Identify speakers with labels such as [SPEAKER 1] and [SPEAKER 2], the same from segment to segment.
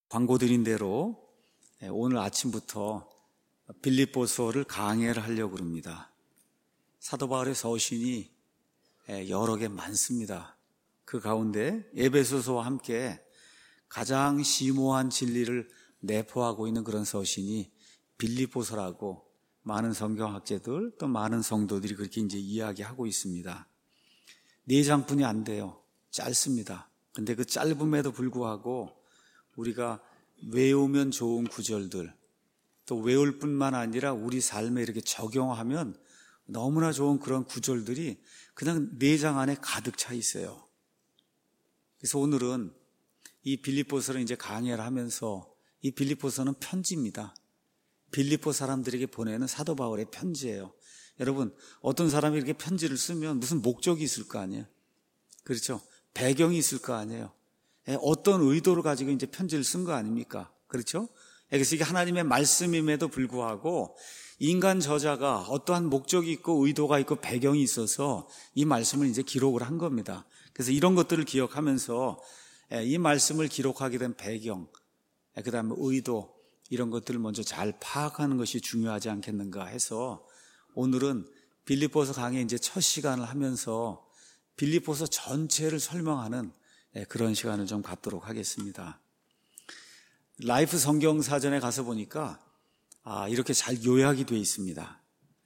[SPEAKER 1] 광고 드린 대로 오늘 아침부터 빌립보서를 강해를 하려고 합니다. 사도 바울의 서신이 여러 개 많습니다. 그 가운데 에베소서와 함께 가장 심오한 진리를 내포하고 있는 그런 서신이 빌립보서라고 많은 성경학자들 또 많은 성도들이 그렇게 이제 이야기하고 있습니다. 4장뿐이 안 돼요. 짧습니다. 근데 그 짧음에도 불구하고 우리가 외우면 좋은 구절들, 또 외울 뿐만 아니라 우리 삶에 이렇게 적용하면 너무나 좋은 그런 구절들이 그냥 4장 안에 가득 차 있어요. 그래서 오늘은 이 빌립보서를 이제 강해를 하면서, 이 빌립보서는 편지입니다. 빌립보 사람들에게 보내는 사도 바울의 편지예요. 여러분, 어떤 사람이 이렇게 편지를 쓰면 무슨 목적이 있을 거 아니에요? 그렇죠? 배경이 있을 거 아니에요? 어떤 의도를 가지고 이제 편지를 쓴 거 아닙니까? 그렇죠? 그래서 이게 하나님의 말씀임에도 불구하고 인간 저자가 어떠한 목적이 있고 의도가 있고 배경이 있어서 이 말씀을 이제 기록을 한 겁니다. 그래서 이런 것들을 기억하면서 이 말씀을 기록하게 된 배경, 그 다음에 의도, 이런 것들을 먼저 잘 파악하는 것이 중요하지 않겠는가 해서 오늘은 빌립보서 강의 이제 첫 시간을 하면서 빌립보서 전체를 설명하는 그런 시간을 좀 갖도록 하겠습니다. 라이프 성경사전에 가서 보니까 이렇게 잘 요약이 되어 있습니다.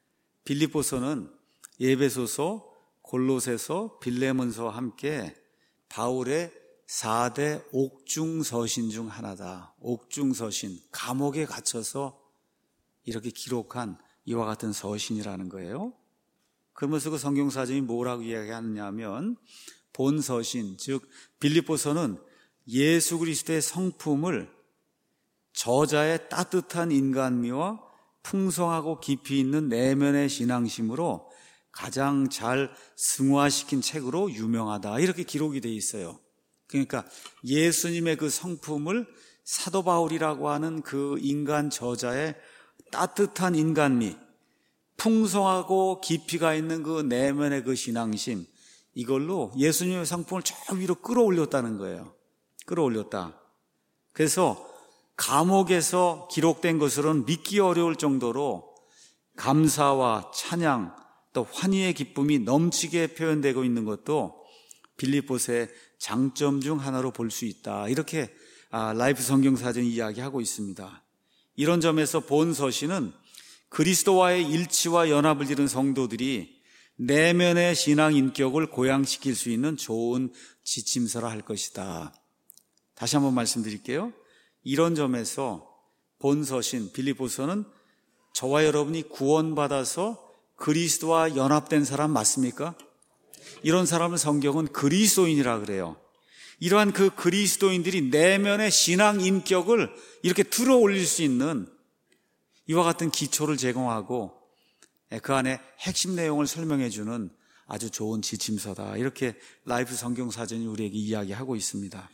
[SPEAKER 1] 빌립보서는 에베소서, 골로새서, 빌레몬서와 함께 바울의 4대 옥중서신 중 하나다. 옥중서신, 감옥에 갇혀서 이렇게 기록한 이와 같은 서신이라는 거예요. 그러면서 그 성경사전이 뭐라고 이야기하느냐 하면 본서신, 즉 빌립보서는 예수 그리스도의 성품을 저자의 따뜻한 인간미와 풍성하고 깊이 있는 내면의 신앙심으로 가장 잘 승화시킨 책으로 유명하다. 이렇게 기록이 되어 있어요. 그러니까 예수님의 그 성품을 사도 바울이라고 하는 그 인간 저자의 따뜻한 인간미, 풍성하고 깊이가 있는 그 내면의 그 신앙심, 이걸로 예수님의 성품을 저 위로 끌어올렸다는 거예요. 끌어올렸다. 그래서 감옥에서 기록된 것으로는 믿기 어려울 정도로 감사와 찬양 또 환희의 기쁨이 넘치게 표현되고 있는 것도 빌립보서의 장점 중 하나로 볼 수 있다. 이렇게 라이프 성경사전이 이야기하고 있습니다. 이런 점에서 본 서신은 그리스도와의 일치와 연합을 이룬 성도들이 내면의 신앙 인격을 고양시킬 수 있는 좋은 지침서라 할 것이다. 다시 한번 말씀드릴게요. 이런 점에서 본 서신 빌립보서는 저와 여러분이 구원받아서 그리스도와 연합된 사람 맞습니까? 이런 사람을 성경은 그리스도인이라 그래요. 이러한 그 그리스도인들이 내면의 신앙 인격을 이렇게 들어 올릴 수 있는 이와 같은 기초를 제공하고 그 안에 핵심 내용을 설명해 주는 아주 좋은 지침서다. 이렇게 라이프 성경사전이 우리에게 이야기하고 있습니다.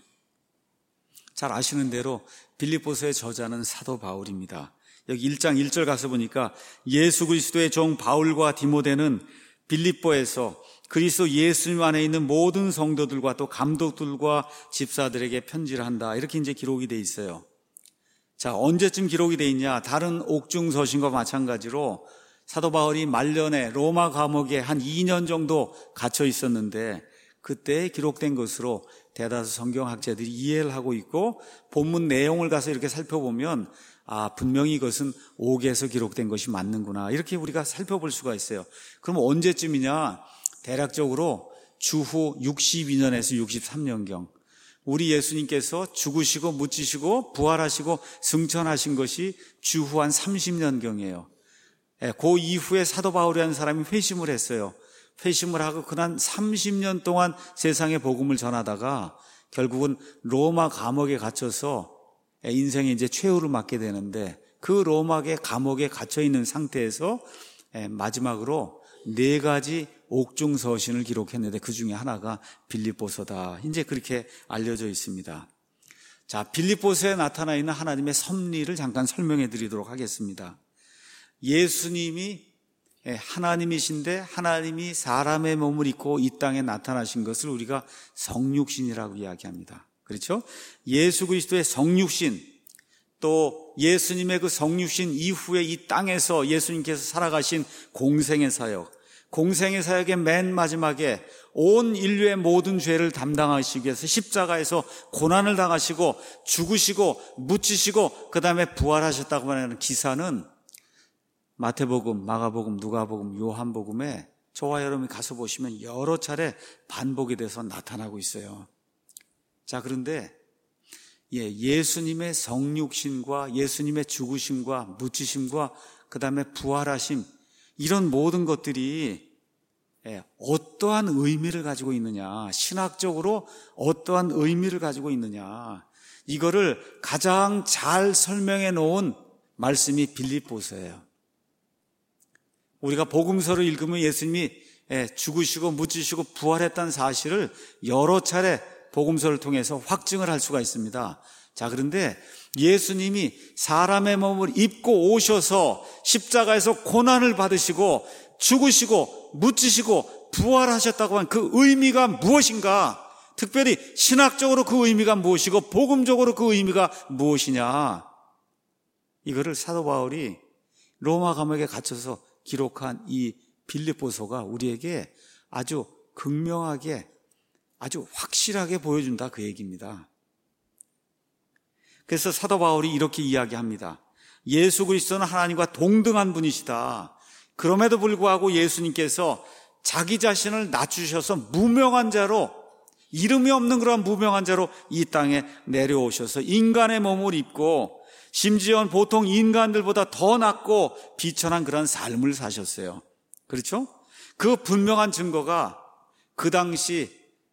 [SPEAKER 1] 잘 아시는 대로 빌립보서의 저자는 사도 바울입니다. 여기 1장 1절 가서 보니까 예수 그리스도의 종 바울과 디모데는 빌립보에서 그리스도 예수님 안에 있는 모든 성도들과 또 감독들과 집사들에게 편지를 한다. 이렇게 이제 기록이 돼 있어요. 자, 언제쯤 기록이 돼 있냐? 다른 옥중 서신과 마찬가지로 사도 바울이 말년에 로마 감옥에 한 2년 정도 갇혀 있었는데 그때 기록된 것으로 대다수 성경학자들이 이해를 하고 있고 본문 내용을 가서 이렇게 살펴보면 분명히 이것은 옥에서 기록된 것이 맞는구나. 이렇게 우리가 살펴볼 수가 있어요. 그럼 언제쯤이냐? 대략적으로 주후 62년에서 63년경. 우리 예수님께서 죽으시고 묻히시고 부활하시고 승천하신 것이 주후 한 30년경이에요. 그 이후에 사도 바울이라는 사람이 회심을 했어요. 회심을 하고 그난 30년 동안 세상에 복음을 전하다가 결국은 로마 감옥에 갇혀서 인생의 이제 최후를 맞게 되는데 그 로마의 감옥에 갇혀 있는 상태에서 마지막으로 4가지 옥중 서신을 기록했는데 그 중에 하나가 빌립보서다. 이제 그렇게 알려져 있습니다. 자, 빌립보서에 나타나 있는 하나님의 섭리를 잠깐 설명해 드리도록 하겠습니다. 예수님이 하나님이신데 하나님이 사람의 몸을 입고 이 땅에 나타나신 것을 우리가 성육신이라고 이야기합니다. 그렇죠? 예수 그리스도의 성육신, 또 예수님의 그 성육신 이후에 이 땅에서 예수님께서 살아가신 공생의 사역, 공생의 사역의 맨 마지막에 온 인류의 모든 죄를 담당하시기 위해서 십자가에서 고난을 당하시고 죽으시고 묻히시고 그 다음에 부활하셨다고 하는 기사는 마태복음, 마가복음, 누가복음, 요한복음에 저와 여러분이 가서 보시면 여러 차례 반복이 돼서 나타나고 있어요. 자, 그런데 예수님의 성육신과 예수님의 죽으심과 묻히심과 그 다음에 부활하심, 이런 모든 것들이 어떠한 의미를 가지고 있느냐, 신학적으로 어떠한 의미를 가지고 있느냐, 이거를 가장 잘 설명해 놓은 말씀이 빌립보서예요. 우리가 복음서를 읽으면 예수님이 죽으시고 묻히시고 부활했다는 사실을 여러 차례 복음서를 통해서 확증을 할 수가 있습니다. 자, 그런데 예수님이 사람의 몸을 입고 오셔서 십자가에서 고난을 받으시고 죽으시고 묻히시고 부활하셨다고 한 그 의미가 무엇인가? 특별히 신학적으로 그 의미가 무엇이고 복음적으로 그 의미가 무엇이냐? 이거를 사도 바울이 로마 감옥에 갇혀서 기록한 이 빌립보서가 우리에게 아주 극명하게, 아주 확실하게 보여준다, 그 얘기입니다. 그래서 사도 바울이 이렇게 이야기합니다. 예수 그리스도는 하나님과 동등한 분이시다. 그럼에도 불구하고 예수님께서 자기 자신을 낮추셔서 무명한 자로, 이름이 없는 그런 무명한 자로 이 땅에 내려오셔서 인간의 몸을 입고 심지어 보통 인간들보다 더 낮고 비천한 그런 삶을 사셨어요. 그렇죠? 그 분명한 증거가 그 당시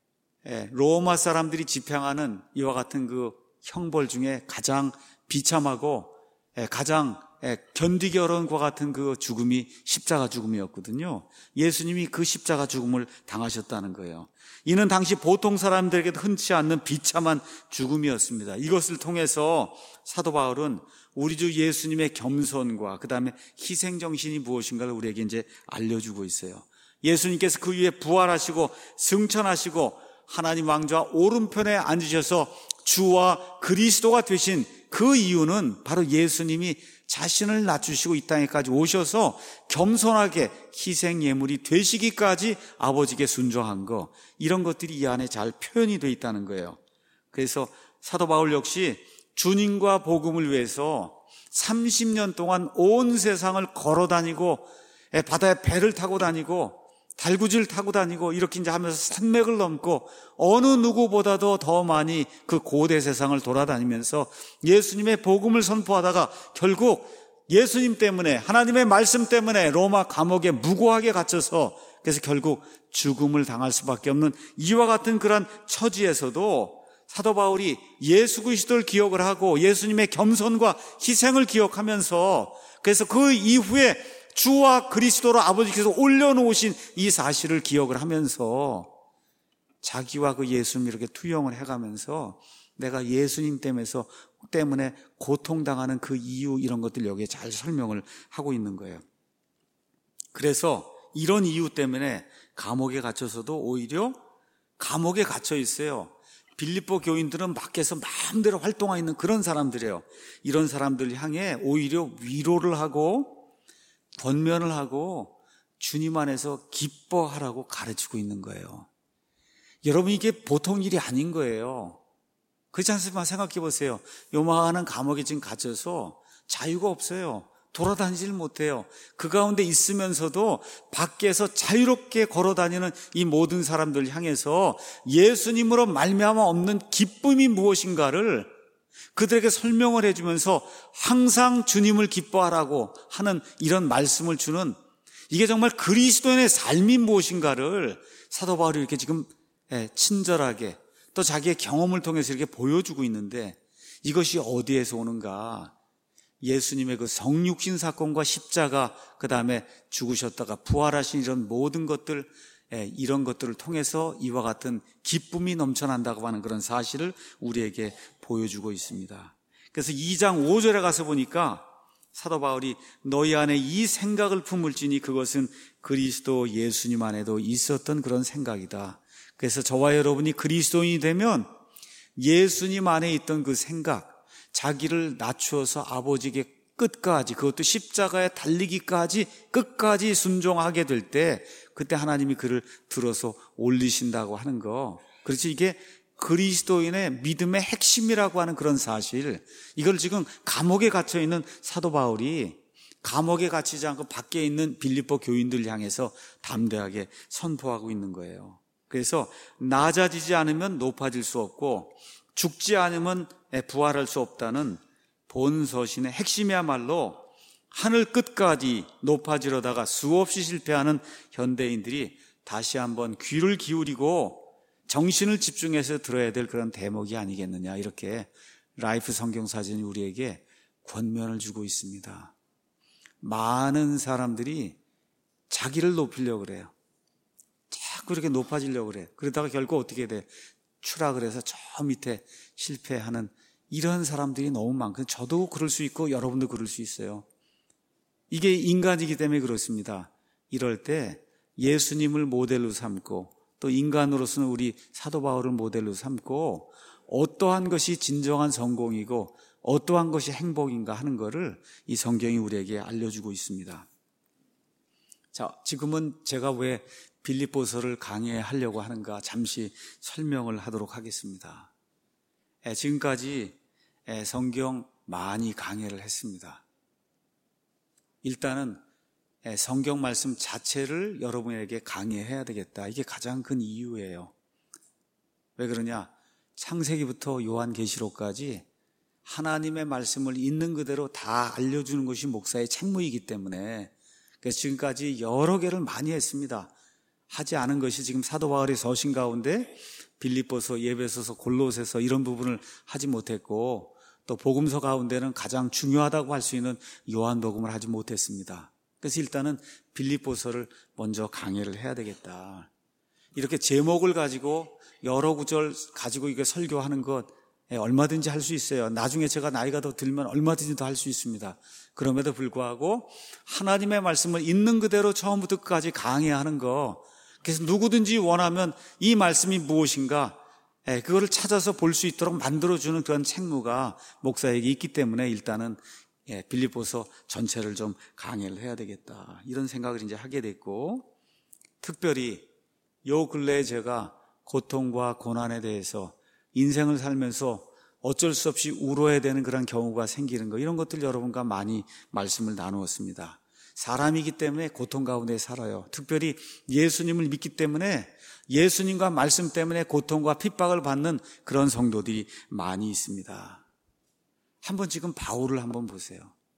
[SPEAKER 1] 로마 사람들이 집행하는 이와 같은 그 형벌 중에 가장 비참하고 가장 견디기 어려운 것 같은 그 죽음이 십자가 죽음이었거든요. 예수님이 그 십자가 죽음을 당하셨다는 거예요. 이는 당시 보통 사람들에게도 흔치 않는 비참한 죽음이었습니다. 이것을 통해서 사도 바울은 우리 주 예수님의 겸손과 그 다음에 희생정신이 무엇인가를 우리에게 이제 알려주고 있어요. 예수님께서 그 위에 부활하시고 승천하시고 하나님 왕좌 오른편에 앉으셔서 주와 그리스도가 되신 그 이유는 바로 예수님이 자신을 낮추시고 이 땅에까지 오셔서 겸손하게 희생 예물이 되시기까지 아버지께 순종한 거, 이런 것들이 이 안에 잘 표현이 되어 있다는 거예요. 그래서 사도 바울 역시 주님과 복음을 위해서 30년 동안 온 세상을 걸어 다니고 바다에 배를 타고 다니고 달구지를 타고 다니고 이렇게 이제 하면서 산맥을 넘고 어느 누구보다도 더 많이 그 고대 세상을 돌아다니면서 예수님의 복음을 선포하다가 결국 예수님 때문에, 하나님의 말씀 때문에 로마 감옥에 무고하게 갇혀서 그래서 결국 죽음을 당할 수밖에 없는 이와 같은 그런 처지에서도 사도 바울이 예수 그리스도를 기억을 하고 예수님의 겸손과 희생을 기억하면서 그래서 그 이후에 주와 그리스도로 아버지께서 올려놓으신 이 사실을 기억을 하면서 자기와 그 예수님 이렇게 투영을 해가면서 내가 예수님 때문에 고통당하는 그 이유, 이런 것들 여기에 잘 설명을 하고 있는 거예요. 그래서 이런 이유 때문에 감옥에 갇혀서도 오히려 감옥에 갇혀 있어요. 빌립보 교인들은 밖에서 마음대로 활동하고 있는 그런 사람들이에요. 이런 사람들 향해 오히려 위로를 하고 권면을 하고 주님 안에서 기뻐하라고 가르치고 있는 거예요. 여러분, 이게 보통 일이 아닌 거예요. 그렇지 않습니까? 생각해 보세요. 요만한 감옥에 지금 갇혀서 자유가 없어요. 돌아다니질 못해요. 그 가운데 있으면서도 밖에서 자유롭게 걸어다니는 이 모든 사람들 향해서 예수님으로 말미암아 없는 기쁨이 무엇인가를 그들에게 설명을 해주면서 항상 주님을 기뻐하라고 하는 이런 말씀을 주는, 이게 정말 그리스도인의 삶이 무엇인가를 사도 바울이 이렇게 지금 친절하게 또 자기의 경험을 통해서 이렇게 보여주고 있는데, 이것이 어디에서 오는가? 예수님의 그 성육신 사건과 십자가, 그 다음에 죽으셨다가 부활하신 이런 모든 것들, 이런 것들을 통해서 이와 같은 기쁨이 넘쳐난다고 하는 그런 사실을 우리에게 보여주고 있습니다. 그래서 2장 5절에 가서 보니까 사도 바울이 너희 안에 이 생각을 품을지니 그것은 그리스도 예수님 안에도 있었던 그런 생각이다. 그래서 저와 여러분이 그리스도인이 되면 예수님 안에 있던 그 생각, 자기를 낮추어서 아버지에게 끝까지, 그것도 십자가에 달리기까지 끝까지 순종하게 될 때 그때 하나님이 그를 들어서 올리신다고 하는 거. 그렇지, 이게 그리스도인의 믿음의 핵심이라고 하는 그런 사실, 이걸 지금 감옥에 갇혀있는 사도 바울이 감옥에 갇히지 않고 밖에 있는 빌립보 교인들 향해서 담대하게 선포하고 있는 거예요. 그래서 낮아지지 않으면 높아질 수 없고 죽지 않으면 부활할 수 없다는 본서신의 핵심이야말로 하늘 끝까지 높아지려다가 수없이 실패하는 현대인들이 다시 한번 귀를 기울이고 정신을 집중해서 들어야 될 그런 대목이 아니겠느냐, 이렇게 라이프 성경사진이 우리에게 권면을 주고 있습니다. 많은 사람들이 자기를 높이려고 그래요. 자꾸 이렇게 높아지려고 그래. 그러다가 결국 어떻게 돼? 추락을 해서 저 밑에 실패하는 이런 사람들이 너무 많거든요. 저도 그럴 수 있고 여러분도 그럴 수 있어요. 이게 인간이기 때문에 그렇습니다. 이럴 때 예수님을 모델로 삼고 또 인간으로서는 우리 사도 바울을 모델로 삼고 어떠한 것이 진정한 성공이고 어떠한 것이 행복인가 하는 것을 이 성경이 우리에게 알려주고 있습니다. 자, 지금은 제가 왜 빌립보서를 강해하려고 하는가 잠시 설명을 하도록 하겠습니다. 지금까지 성경 많이 강해를 했습니다. 일단은 성경 말씀 자체를 여러분에게 강해해야 되겠다. 이게 가장 큰 이유예요. 왜 그러냐? 창세기부터 요한계시록까지 하나님의 말씀을 있는 그대로 다 알려주는 것이 목사의 책무이기 때문에 그래서 지금까지 여러 개를 많이 했습니다. 하지 않은 것이 지금 사도 바울의 서신 가운데 빌립보서, 에베소서, 골로새서 이런 부분을 하지 못했고 또 복음서 가운데는 가장 중요하다고 할 수 있는 요한복음을 하지 못했습니다. 그래서 일단은 빌립보서를 먼저 강해를 해야 되겠다. 이렇게 제목을 가지고 여러 구절 가지고 이게 설교하는 것 얼마든지 할 수 있어요. 나중에 제가 나이가 더 들면 얼마든지 더 할 수 있습니다. 그럼에도 불구하고 하나님의 말씀을 있는 그대로 처음부터 끝까지 강해하는 거, 그래서 누구든지 원하면 이 말씀이 무엇인가 그거를 찾아서 볼 수 있도록 만들어주는 그런 책무가 목사에게 있기 때문에 일단은 빌립보서 전체를 좀 강해를 해야 되겠다, 이런 생각을 이제 하게 됐고, 특별히 요 근래에 제가 고통과 고난에 대해서 인생을 살면서 어쩔 수 없이 울어야 되는 그런 경우가 생기는 거, 이런 것들 여러분과 많이 말씀을 나누었습니다. 사람이기 때문에 고통 가운데 살아요. 특별히 예수님을 믿기 때문에 예수님과 말씀 때문에 고통과 핍박을 받는 그런 성도들이 많이 있습니다. 한번 지금 바울을 한번 보세요.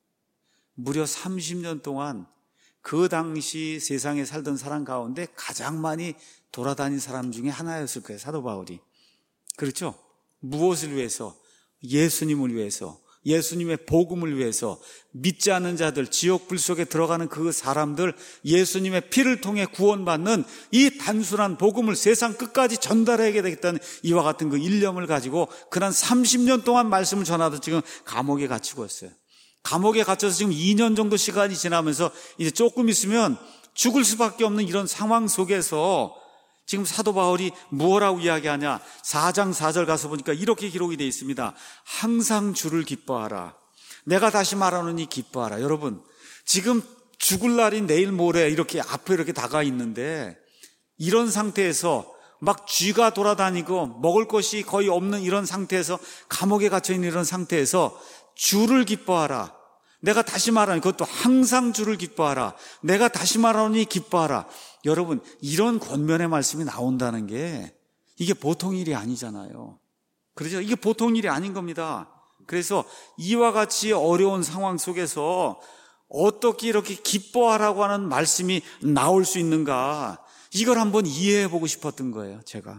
[SPEAKER 1] 무려 30년 동안 그 당시 세상에 살던 사람 가운데 가장 많이 돌아다닌 사람 중에 하나였을 거예요, 사도 바울이. 그렇죠? 무엇을 위해서? 예수님을 위해서, 예수님의 복음을 위해서, 믿지 않는 자들, 지옥 불 속에 들어가는 그 사람들, 예수님의 피를 통해 구원받는 이 단순한 복음을 세상 끝까지 전달해야 되겠다는 이와 같은 그 일념을 가지고 그난 30년 동안 말씀을 전하다 지금 감옥에 갇히고 있어요. 감옥에 갇혀서 지금 2년 정도 시간이 지나면서 이제 조금 있으면 죽을 수밖에 없는 이런 상황 속에서 지금 사도 바울이 뭐라고 이야기하냐? 4장 4절 가서 보니까 이렇게 기록이 되어 있습니다. 항상 주를 기뻐하라. 내가 다시 말하노니 기뻐하라. 여러분, 지금 죽을 날이 내일 모레 이렇게 앞에 이렇게 다가 있는데 이런 상태에서 막 쥐가 돌아다니고 먹을 것이 거의 없는 이런 상태에서 감옥에 갇혀있는 이런 상태에서 주를 기뻐하라. 내가 다시 말하니, 그것도 항상 주를 기뻐하라. 내가 다시 말하노니 기뻐하라. 여러분, 이런 권면의 말씀이 나온다는 게 이게 보통 일이 아니잖아요. 그렇죠? 이게 보통 일이 아닌 겁니다. 그래서 이와 같이 어려운 상황 속에서 어떻게 이렇게 기뻐하라고 하는 말씀이 나올 수 있는가, 이걸 한번 이해해 보고 싶었던 거예요. 제가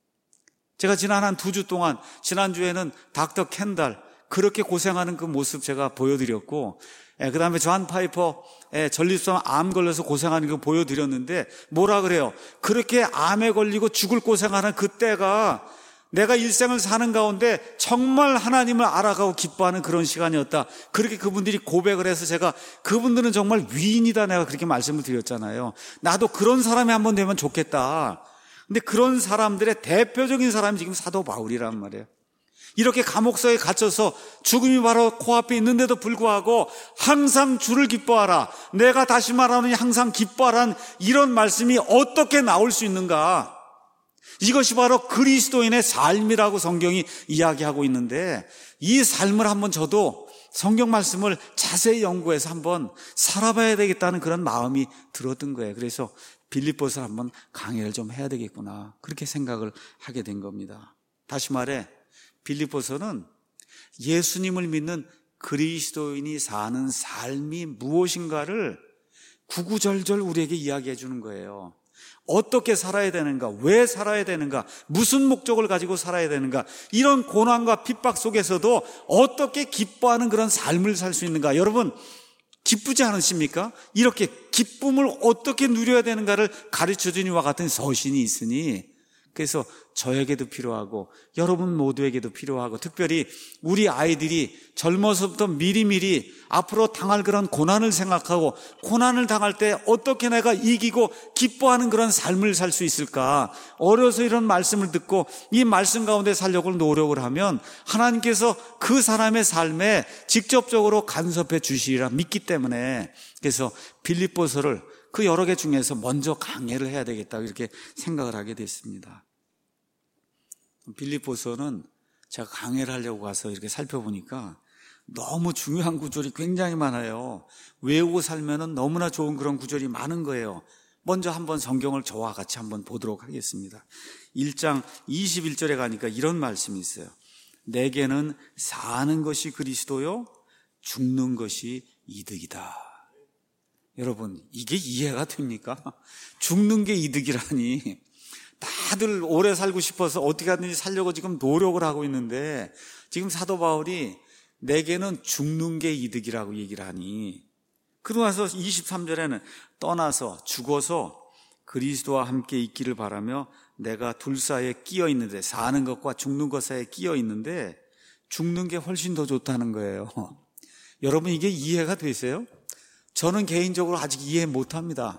[SPEAKER 1] 지난 한 2주 동안, 지난주에는 닥터 켄달 그렇게 고생하는 그 모습 제가 보여드렸고, 그 다음에 존 파이퍼 전립선 암 걸려서 고생하는 거 보여드렸는데 뭐라 그래요? 그렇게 암에 걸리고 죽을 고생하는 그때가 내가 일생을 사는 가운데 정말 하나님을 알아가고 기뻐하는 그런 시간이었다. 그렇게 그분들이 고백을 해서 제가 그분들은 정말 위인이다, 내가 그렇게 말씀을 드렸잖아요. 나도 그런 사람이 한번 되면 좋겠다. 근데 그런 사람들의 대표적인 사람이 지금 사도 바울이란 말이에요. 이렇게 감옥서에 갇혀서 죽음이 바로 코앞에 있는데도 불구하고 항상 주를 기뻐하라, 내가 다시 말하노니 항상 기뻐하라는 이런 말씀이 어떻게 나올 수 있는가? 이것이 바로 그리스도인의 삶이라고 성경이 이야기하고 있는데, 이 삶을 한번 저도 성경 말씀을 자세히 연구해서 한번 살아봐야 되겠다는 그런 마음이 들었던 거예요. 그래서 빌립보서를 한번 강의를 좀 해야 되겠구나, 그렇게 생각을 하게 된 겁니다. 다시 말해 빌립보서는 예수님을 믿는 그리스도인이 사는 삶이 무엇인가를 구구절절 우리에게 이야기해 주는 거예요. 어떻게 살아야 되는가, 왜 살아야 되는가, 무슨 목적을 가지고 살아야 되는가, 이런 고난과 핍박 속에서도 어떻게 기뻐하는 그런 삶을 살 수 있는가. 여러분, 기쁘지 않으십니까? 이렇게 기쁨을 어떻게 누려야 되는가를 가르쳐주는 이와 같은 서신이 있으니, 그래서 저에게도 필요하고 여러분 모두에게도 필요하고, 특별히 우리 아이들이 젊어서부터 미리미리 앞으로 당할 그런 고난을 생각하고, 고난을 당할 때 어떻게 내가 이기고 기뻐하는 그런 삶을 살 수 있을까, 어려서 이런 말씀을 듣고 이 말씀 가운데 살려고 노력을 하면 하나님께서 그 사람의 삶에 직접적으로 간섭해 주시리라 믿기 때문에, 그래서 빌립보서를 그 여러 개 중에서 먼저 강해를 해야 되겠다, 이렇게 생각을 하게 됐습니다. 빌립보서는 제가 강해를 하려고 가서 이렇게 살펴보니까 너무 중요한 구절이 굉장히 많아요. 외우고 살면은 너무나 좋은 그런 구절이 많은 거예요. 먼저 한번 성경을 저와 같이 한번 보도록 하겠습니다. 1장 21절에 가니까 이런 말씀이 있어요. 내게는 사는 것이 그리스도요, 죽는 것이 이득이다. 여러분, 이게 이해가 됩니까? 죽는 게 이득이라니. 다들 오래 살고 싶어서 어떻게 하든지 살려고 지금 노력을 하고 있는데, 지금 사도 바울이 내게는 죽는 게 이득이라고 얘기를 하니, 그러고 나서 23절에는 떠나서 죽어서 그리스도와 함께 있기를 바라며 내가 둘 사이에 끼어 있는데, 사는 것과 죽는 것 사이에 끼어 있는데 죽는 게 훨씬 더 좋다는 거예요. 여러분, 이게 이해가 되세요? 저는 개인적으로 아직 이해 못합니다.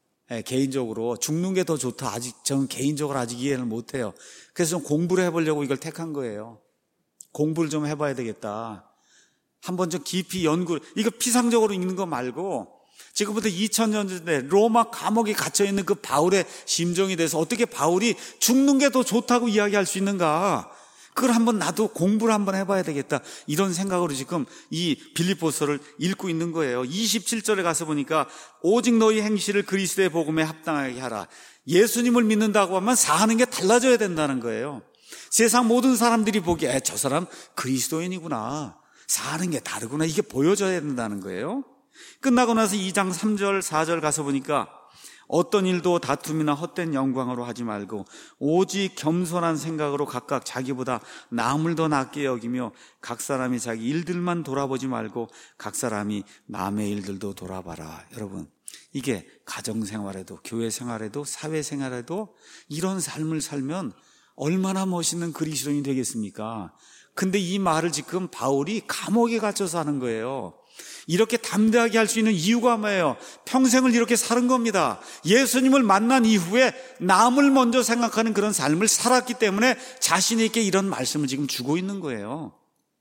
[SPEAKER 1] 개인적으로 죽는 게 더 좋다, 저는 개인적으로 아직 이해를 못해요. 그래서 좀 공부를 해보려고 이걸 택한 거예요. 공부를 좀 해봐야 되겠다. 한번 좀 깊이 연구를, 이거 피상적으로 읽는 거 말고 지금부터 2000년 전에 로마 감옥에 갇혀있는 그 바울의 심정에 대해서 어떻게 바울이 죽는 게 더 좋다고 이야기할 수 있는가, 그걸 한번 나도 공부를 한번 해봐야 되겠다, 이런 생각으로 지금 이 빌립보서를 읽고 있는 거예요. 27절에 가서 보니까 오직 너희 행실을 그리스도의 복음에 합당하게 하라. 예수님을 믿는다고 하면 사는 게 달라져야 된다는 거예요. 세상 모든 사람들이 보기에 저 사람 그리스도인이구나, 사는 게 다르구나, 이게 보여져야 된다는 거예요. 끝나고 나서 2장 3절 4절 가서 보니까 어떤 일도 다툼이나 헛된 영광으로 하지 말고 오직 겸손한 생각으로 각각 자기보다 남을 더 낫게 여기며 각 사람이 자기 일들만 돌아보지 말고 각 사람이 남의 일들도 돌아봐라. 여러분, 이게 가정생활에도 교회생활에도 사회생활에도 이런 삶을 살면 얼마나 멋있는 그리스도인이 되겠습니까? 근데 이 말을 지금 바울이 감옥에 갇혀서 하는 거예요. 이렇게 담대하게 할 수 있는 이유가 뭐예요? 평생을 이렇게 사는 겁니다. 예수님을 만난 이후에 남을 먼저 생각하는 그런 삶을 살았기 때문에 자신 있게 이런 말씀을 지금 주고 있는 거예요.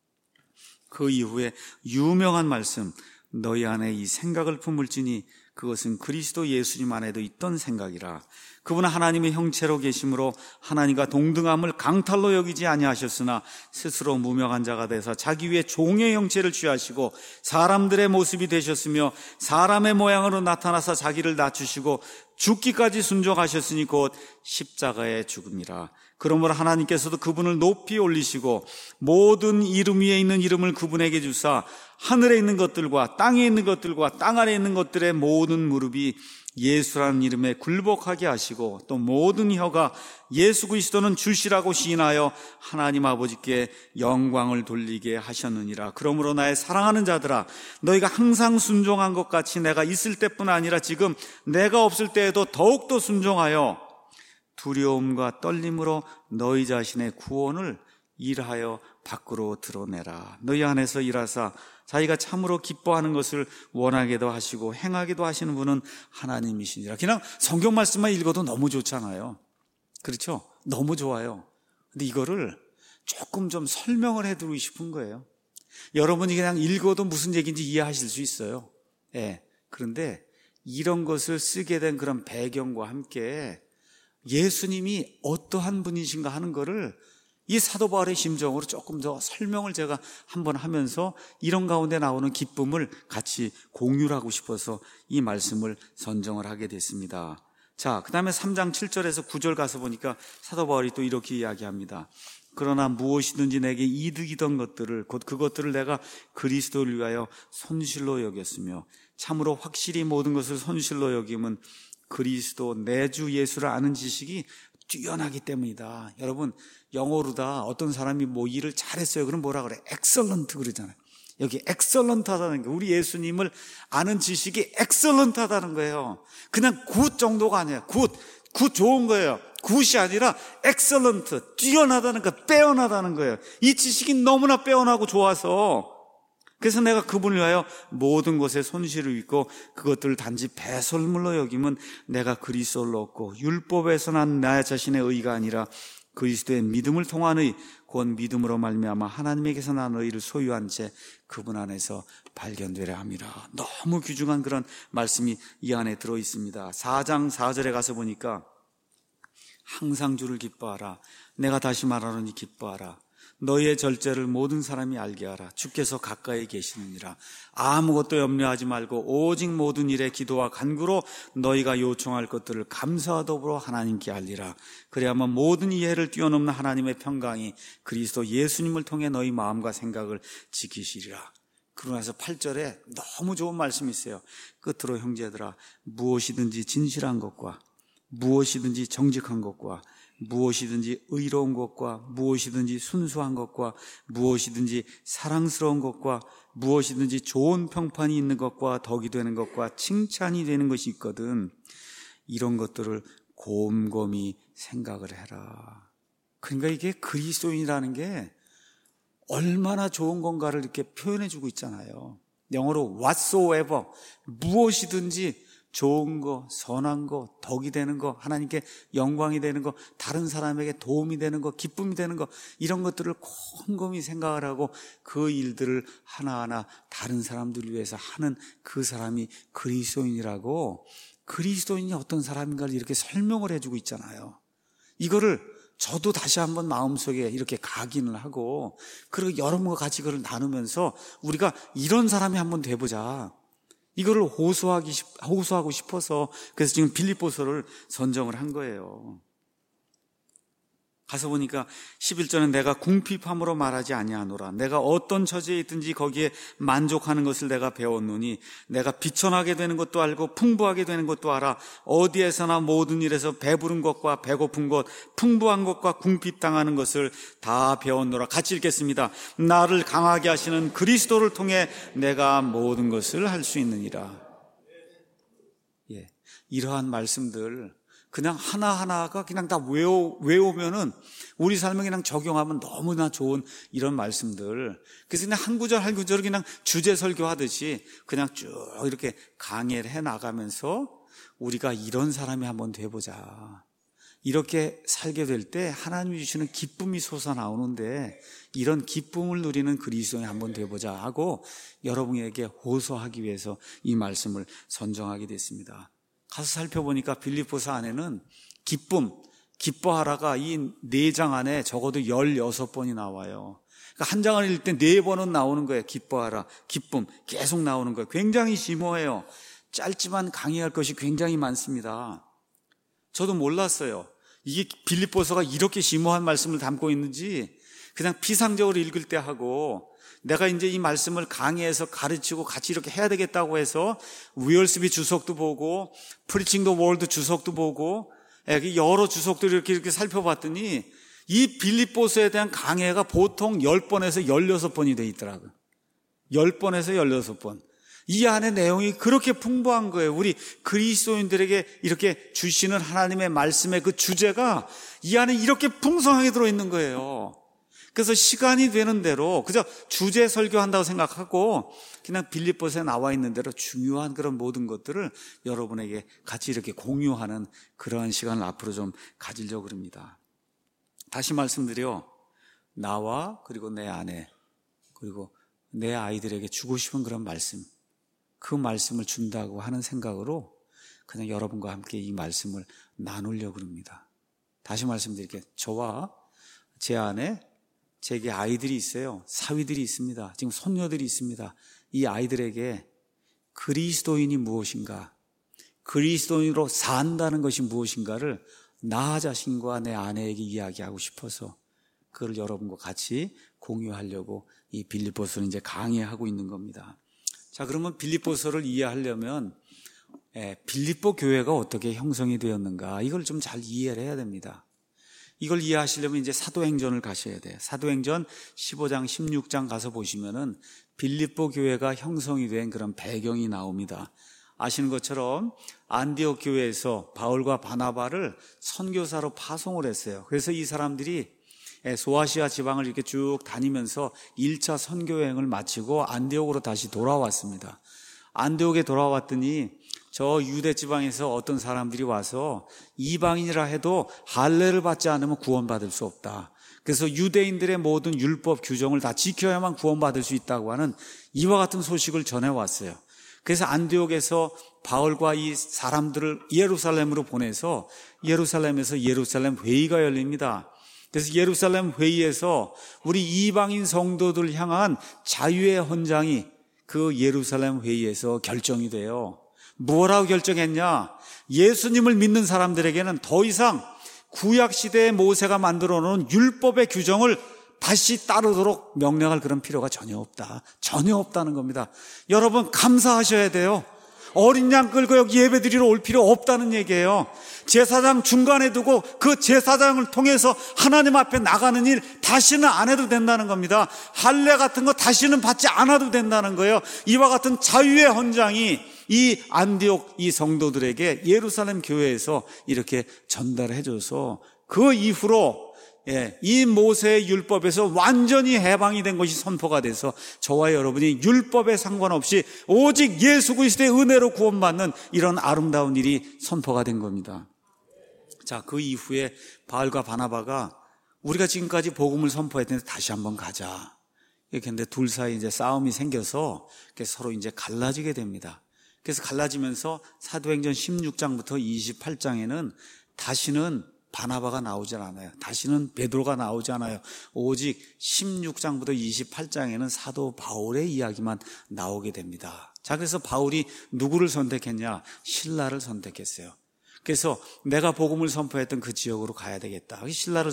[SPEAKER 1] 그 이후에 유명한 말씀, 너희 안에 이 생각을 품을지니 그것은 그리스도 예수님 안에도 있던 생각이라. 그분은 하나님의 형체로 계심으로 하나님과 동등함을 강탈로 여기지 아니하셨으나 스스로 무명한 자가 되사 자기 위에 종의 형체를 취하시고 사람들의 모습이 되셨으며 사람의 모양으로 나타나사 자기를 낮추시고 죽기까지 순종하셨으니 곧 십자가의 죽음이라. 그러므로 하나님께서도 그분을 높이 올리시고 모든 이름 위에 있는 이름을 그분에게 주사 하늘에 있는 것들과 땅에 있는 것들과 땅 아래에 있는 것들의 모든 무릎이 예수라는 이름에 굴복하게 하시고 또 모든 혀가 예수 그리스도는 주시라고 시인하여 하나님 아버지께 영광을 돌리게 하셨느니라. 그러므로 나의 사랑하는 자들아, 너희가 항상 순종한 것 같이 내가 있을 때뿐 아니라 지금 내가 없을 때에도 더욱더 순종하여 두려움과 떨림으로 너희 자신의 구원을 일하여 밖으로 드러내라. 너희 안에서 일하사 자기가 참으로 기뻐하는 것을 원하게도 하시고 행하게도 하시는 분은 하나님이시니라. 그냥 성경 말씀만 읽어도 너무 좋잖아요. 그렇죠? 너무 좋아요. 근데 이거를 조금 좀 설명을 해드리고 싶은 거예요. 여러분이 그냥 읽어도 무슨 얘기인지 이해하실 수 있어요. 예. 그런데 이런 것을 쓰게 된 그런 배경과 함께 예수님이 어떠한 분이신가 하는 거를 이 사도 바울의 심정으로 조금 더 설명을 제가 한번 하면서 이런 가운데 나오는 기쁨을 같이 공유를 하고 싶어서 이 말씀을 선정을 하게 됐습니다. 자, 그 다음에 3장 7절에서 9절 가서 보니까 사도 바울이 또 이렇게 이야기합니다. 그러나 무엇이든지 내게 이득이던 것들을 곧 그것들을 내가 그리스도를 위하여 손실로 여겼으며 참으로 확실히 모든 것을 손실로 여김은 그리스도 내 주 예수를 아는 지식이 뛰어나기 때문이다. 여러분, 영어로다 어떤 사람이 뭐 일을 잘했어요. 그럼 뭐라 그래? excellent 그러잖아요. 여기 excellent 하다는 게 우리 예수님을 아는 지식이 excellent 하다는 거예요. 그냥 굿 정도가 아니에요. 굿 좋은 거예요. 굿이 아니라 excellent, 뛰어나다는 거, 빼어나다는 거예요. 이 지식이 너무나 빼어나고 좋아서 그래서 내가 그분을 위하여 모든 것에 손실을 입고 그것들을 단지 배설물로 여기면 내가 그리스도를 얻고 율법에서 난 나 자신의 의가 아니라 그리스도의 믿음을 통한 의, 곧 믿음으로 말미암아 하나님에게서 난 의를 소유한 채 그분 안에서 발견되려 함이라. 너무 귀중한 그런 말씀이 이 안에 들어있습니다. 4장 4절에 가서 보니까 항상 주를 기뻐하라. 내가 다시 말하노니 기뻐하라. 너희의 절제를 모든 사람이 알게 하라. 주께서 가까이 계시느니라. 아무것도 염려하지 말고 오직 모든 일에 기도와 간구로 너희가 요청할 것들을 감사와 더불어 하나님께 알리라. 그래야만 모든 이해를 뛰어넘는 하나님의 평강이 그리스도 예수님을 통해 너희 마음과 생각을 지키시리라. 그러고 나서 8절에 너무 좋은 말씀이 있어요. 끝으로 형제들아, 무엇이든지 진실한 것과 무엇이든지 정직한 것과 무엇이든지 의로운 것과 무엇이든지 순수한 것과 무엇이든지 사랑스러운 것과 무엇이든지 좋은 평판이 있는 것과 덕이 되는 것과 칭찬이 되는 것이 있거든 이런 것들을 곰곰이 생각을 해라. 그러니까 이게 그리스도인이라는 게 얼마나 좋은 건가를 이렇게 표현해 주고 있잖아요. 영어로 whatsoever, 무엇이든지 좋은 거, 선한 거, 덕이 되는 거, 하나님께 영광이 되는 거, 다른 사람에게 도움이 되는 거, 기쁨이 되는 거, 이런 것들을 곰곰이 생각을 하고 그 일들을 하나하나 다른 사람들을 위해서 하는 그 사람이 그리스도인이라고, 그리스도인이 어떤 사람인가를 이렇게 설명을 해주고 있잖아요. 이거를 저도 다시 한번 마음속에 이렇게 각인을 하고, 그리고 여러분과 같이 그걸 나누면서 우리가 이런 사람이 한번 돼보자. 이거를 호소하고 싶어서 그래서 지금 빌립보서를 선정을 한 거예요. 가서 보니까 11절은 내가 궁핍함으로 말하지 아니하노라. 내가 어떤 처지에 있든지 거기에 만족하는 것을 내가 배웠노니 내가 비천하게 되는 것도 알고 풍부하게 되는 것도 알아. 어디에서나 모든 일에서 배부른 것과 배고픈 것, 풍부한 것과 궁핍당하는 것을 다 배웠노라. 같이 읽겠습니다. 나를 강하게 하시는 그리스도를 통해 내가 모든 것을 할 수 있느니라. 예, 이러한 말씀들 그냥 하나하나가 그냥 다 외우면은 우리 삶에 그냥 적용하면 너무나 좋은 이런 말씀들. 그래서 그냥 한 구절 한 구절을 그냥 주제 설교하듯이 그냥 쭉 이렇게 강의를 해 나가면서 우리가 이런 사람이 한번 돼보자. 이렇게 살게 될 때 하나님이 주시는 기쁨이 솟아나오는데 이런 기쁨을 누리는 그리스도인이 한번 돼보자 하고 여러분에게 호소하기 위해서 이 말씀을 선정하게 됐습니다. 가서 살펴보니까 빌립보서 안에는 기뻐하라가 이 4장 안에 적어도 16번이 나와요. 그러니까 한 장을 읽을 때 4번은 나오는 거예요. 기뻐하라, 기쁨 계속 나오는 거예요. 굉장히 심오해요. 짧지만 강의할 것이 굉장히 많습니다. 저도 몰랐어요. 이게 빌립보서가 이렇게 심오한 말씀을 담고 있는지 그냥 피상적으로 읽을 때 하고 내가 이제 이 말씀을 강의해서 가르치고 같이 이렇게 해야 되겠다고 해서 위얼스비 주석도 보고 프리칭 더 월드 주석도 보고 여러 주석들을 이렇게 살펴봤더니 이 빌립보서에 대한 강해가 보통 10번에서 16번이 돼 있더라고요. 10번에서 16번. 이 안에 내용이 그렇게 풍부한 거예요. 우리 그리스도인들에게 이렇게 주시는 하나님의 말씀의 그 주제가 이 안에 이렇게 풍성하게 들어있는 거예요. 그래서 시간이 되는 대로 그저 주제 설교한다고 생각하고 그냥 빌립보서에 나와 있는 대로 중요한 그런 모든 것들을 여러분에게 같이 이렇게 공유하는 그러한 시간을 앞으로 좀 가지려고 합니다. 다시 말씀드려 나와 그리고 내 아내 그리고 내 아이들에게 주고 싶은 그런 말씀, 그 말씀을 준다고 하는 생각으로 그냥 여러분과 함께 이 말씀을 나누려고 합니다. 다시 말씀드릴게요. 저와 제 안에 제게 아이들이 있어요. 사위들이 있습니다. 지금 손녀들이 있습니다. 이 아이들에게 그리스도인이 무엇인가, 그리스도인으로 산다는 것이 무엇인가를 나 자신과 내 아내에게 이야기하고 싶어서 그걸 여러분과 같이 공유하려고 이 빌립보서를 이제 강의하고 있는 겁니다. 자, 그러면 빌립보서를 이해하려면 빌립보 교회가 어떻게 형성이 되었는가, 이걸 좀 잘 이해를 해야 됩니다. 이걸 이해하시려면 이제 사도행전을 가셔야 돼요. 사도행전 15장, 16장 가서 보시면은 빌립보 교회가 형성이 된 그런 배경이 나옵니다. 아시는 것처럼 안디옥 교회에서 바울과 바나바를 선교사로 파송을 했어요. 그래서 이 사람들이 소아시아 지방을 이렇게 쭉 다니면서 1차 선교 여행을 마치고 안디옥으로 다시 돌아왔습니다. 안디옥에 돌아왔더니 저 유대 지방에서 어떤 사람들이 와서 이방인이라 해도 할례를 받지 않으면 구원받을 수 없다. 그래서 유대인들의 모든 율법 규정을 다 지켜야만 구원받을 수 있다고 하는 이와 같은 소식을 전해왔어요. 그래서 안디옥에서 바울과 이 사람들을 예루살렘으로 보내서 예루살렘에서 예루살렘 회의가 열립니다. 그래서 예루살렘 회의에서 우리 이방인 성도들을 향한 자유의 헌장이 그 예루살렘 회의에서 결정이 돼요. 뭐라고 결정했냐? 예수님을 믿는 사람들에게는 더 이상 구약시대의 모세가 만들어 놓은 율법의 규정을 다시 따르도록 명령할 그런 필요가 전혀 없다. 전혀 없다는 겁니다. 여러분 감사하셔야 돼요. 어린 양 끌고 여기 예배드리러 올 필요 없다는 얘기예요. 제사장 중간에 두고 그 제사장을 통해서 하나님 앞에 나가는 일 다시는 안 해도 된다는 겁니다. 할례 같은 거 다시는 받지 않아도 된다는 거예요. 이와 같은 자유의 헌장이 이 안디옥 이 성도들에게 예루살렘 교회에서 이렇게 전달해줘서 그 이후로 이 모세의 율법에서 완전히 해방이 된 것이 선포가 돼서 저와 여러분이 율법에 상관없이 오직 예수 그리스도의 은혜로 구원받는 이런 아름다운 일이 선포가 된 겁니다. 자, 그 이후에 바울과 바나바가 우리가 지금까지 복음을 선포했는데 다시 한번 가자. 이렇게 했는데 둘 사이 이제 싸움이 생겨서 서로 이제 갈라지게 됩니다. 그래서 갈라지면서 사도행전 16장부터 28장에는 다시는 바나바가 나오지 않아요. 다시는 베드로가 나오지 않아요. 오직 16장부터 28장에는 사도 바울의 이야기만 나오게 됩니다. 자, 그래서 바울이 누구를 선택했냐? 신라를 선택했어요. 그래서 내가 복음을 선포했던 그 지역으로 가야 되겠다. 신라를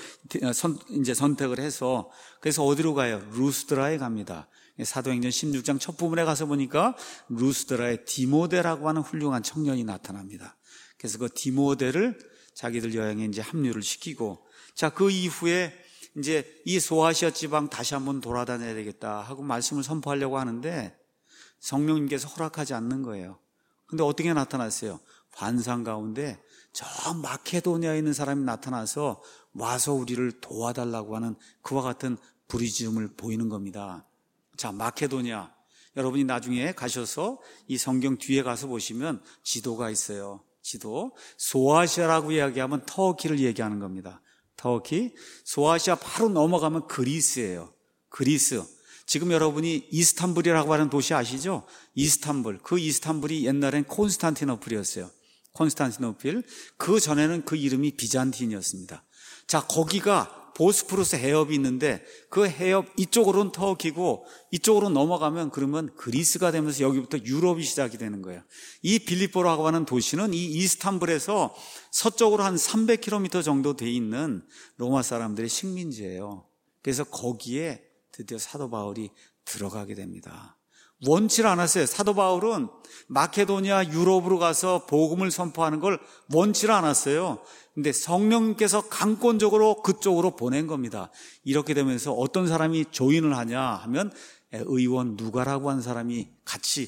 [SPEAKER 1] 이제 선택을 해서 그래서 어디로 가요? 루스드라에 갑니다. 사도행전 16장 첫 부분에 가서 보니까 루스드라에 디모데라고 하는 훌륭한 청년이 나타납니다. 그래서 그 디모데를 자기들 여행에 이제 합류를 시키고, 자, 그 이후에 이제 이 소아시아 지방 다시 한번 돌아다녀야 되겠다 하고 말씀을 선포하려고 하는데 성령님께서 허락하지 않는 거예요. 근데 어떻게 나타났어요? 환상 가운데 저 마케도니아에 있는 사람이 나타나서 와서 우리를 도와달라고 하는 그와 같은 부르짖음을 보이는 겁니다. 자, 마케도니아. 여러분이 나중에 가셔서 이 성경 뒤에 가서 보시면 지도가 있어요. 지도. 소아시아라고 이야기하면 터키를 얘기하는 겁니다. 터키. 소아시아 바로 넘어가면 그리스예요. 그리스. 지금 여러분이 이스탄불이라고 하는 도시 아시죠? 이스탄불. 그 이스탄불이 옛날엔 콘스탄티노플이었어요. 콘스탄티노플. 그 전에는 그 이름이 비잔틴이었습니다. 자, 거기가 보스포러스 해협이 있는데 그 해협 이쪽으로는 터키고 이쪽으로 넘어가면 그러면 그리스가 되면서 여기부터 유럽이 시작이 되는 거예요. 이 빌립보라고 하는 도시는 이 이스탄불에서 서쪽으로 한 300km 정도 돼 있는 로마 사람들의 식민지예요. 그래서 거기에 드디어 사도 바울이 들어가게 됩니다. 원치를 않았어요. 사도 바울은 마케도니아 유럽으로 가서 복음을 선포하는 걸 원치를 않았어요. 근데 성령님께서 강권적으로 그쪽으로 보낸 겁니다. 이렇게 되면서 어떤 사람이 조인을 하냐 하면 의원 누가라고 하는 사람이 같이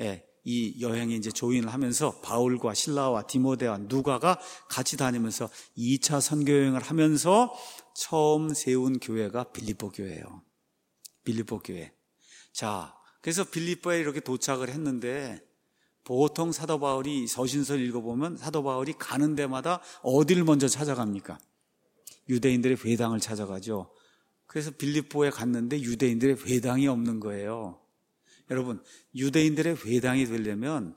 [SPEAKER 1] 이 여행에 이제 조인을 하면서 바울과 실라와 디모데와 누가가 같이 다니면서 2차 선교 여행을 하면서 처음 세운 교회가 빌립보 교회예요. 빌립보 교회. 자, 그래서 빌립보에 이렇게 도착을 했는데 보통 사도 바울이 서신서를 읽어보면 사도 바울이 가는 데마다 어디를 먼저 찾아갑니까? 유대인들의 회당을 찾아가죠. 그래서 빌립보에 갔는데 유대인들의 회당이 없는 거예요. 여러분, 유대인들의 회당이 되려면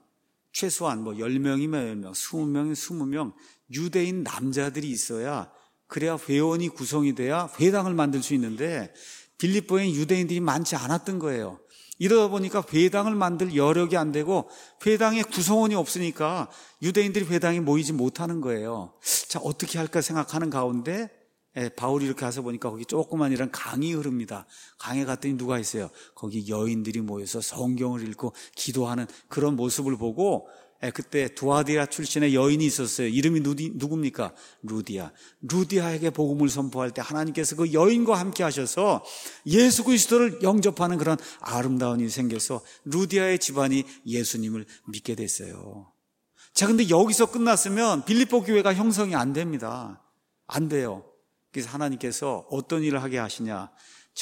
[SPEAKER 1] 최소한 10명이면 10명, 20명이면 20명 유대인 남자들이 있어야, 그래야 회원이 구성이 돼야 회당을 만들 수 있는데 빌립보엔 유대인들이 많지 않았던 거예요. 이러다 보니까 회당을 만들 여력이 안 되고 회당에 구성원이 없으니까 유대인들이 회당에 모이지 못하는 거예요. 자, 어떻게 할까 생각하는 가운데 바울이 이렇게 가서 보니까 거기 조그만이란 강이 흐릅니다. 강에 갔더니 누가 있어요? 거기 여인들이 모여서 성경을 읽고 기도하는 그런 모습을 보고, 그때 두아디라 출신의 여인이 있었어요. 이름이 누굽니까? 루디아. 루디아에게 복음을 선포할 때 하나님께서 그 여인과 함께 하셔서 예수 그리스도를 영접하는 그런 아름다운 일이 생겨서 루디아의 집안이 예수님을 믿게 됐어요. 자, 근데 여기서 끝났으면 빌립보 교회가 형성이 안 됩니다. 안 돼요. 그래서 하나님께서 어떤 일을 하게 하시냐?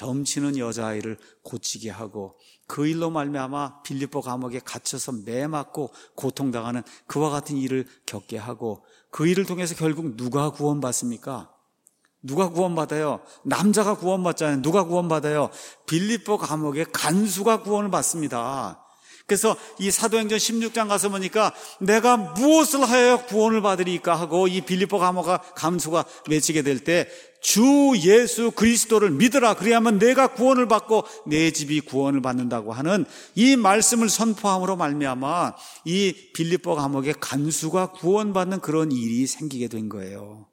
[SPEAKER 1] 점치는 여자아이를 고치게 하고 그 일로 말미암아 빌립보 감옥에 갇혀서 매맞고 고통당하는 그와 같은 일을 겪게 하고, 그 일을 통해서 결국 누가 구원받습니까? 누가 구원받아요? 남자가 구원받잖아요. 누가 구원받아요? 빌립보 감옥의 간수가 구원을 받습니다. 그래서 이 사도행전 16장 가서 보니까 내가 무엇을 하여 구원을 받으리까 하고 이 빌립보 감옥가 간수가 외치게 될 때 주 예수 그리스도를 믿으라, 그래야만 내가 구원을 받고 내 집이 구원을 받는다고 하는 이 말씀을 선포함으로 말미암아 이 빌립보 감옥의 간수가 구원받는 그런 일이 생기게 된 거예요.